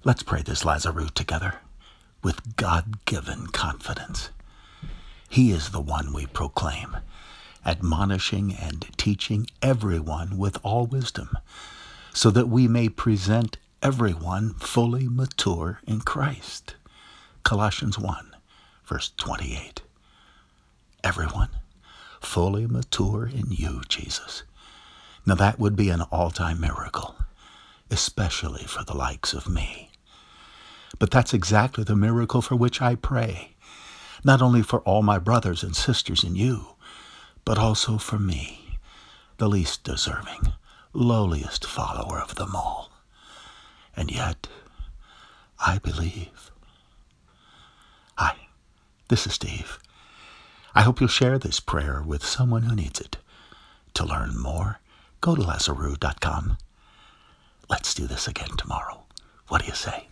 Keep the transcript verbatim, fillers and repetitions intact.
Let's pray this Lazarus together with God-given confidence. He is the one we proclaim, admonishing and teaching everyone with all wisdom, so that we may present everyone fully mature in Christ. Colossians one, verse twenty-eight. Everyone fully mature in you, Jesus. Now that would be an all-time miracle, especially for the likes of me. But that's exactly the miracle for which I pray, not only for all my brothers and sisters in you, but also for me, the least deserving, lowliest follower of them all. And yet, I believe. Hi, this is Steve. I hope you'll share this prayer with someone who needs it. To learn more, go to Lazarus dot com. Let's do this again tomorrow. What do you say?